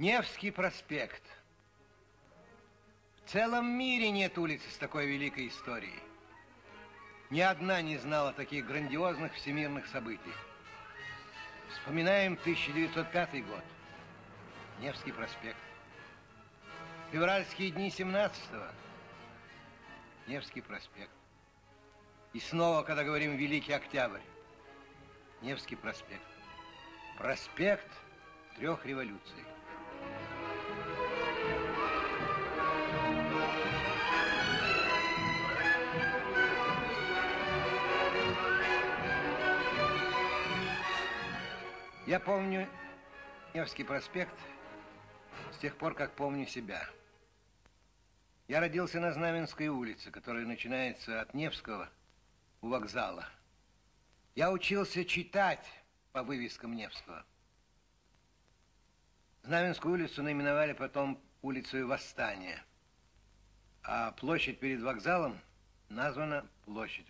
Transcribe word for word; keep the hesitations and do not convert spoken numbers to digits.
Невский проспект. В целом мире нет улицы с такой великой историей. Ни одна не знала таких грандиозных всемирных событий. Вспоминаем тысяча девятьсот пятый год. Невский проспект. Февральские дни семнадцатого. Невский проспект. И снова, когда говорим «Великий Октябрь», Невский проспект. Проспект трех революций. Я помню Невский проспект с тех пор, как помню себя. Я родился на Знаменской улице, которая начинается от Невского у вокзала. Я учился читать по вывескам Невского. Знаменскую улицу наименовали потом улицей Восстания, а площадь перед вокзалом названа площадь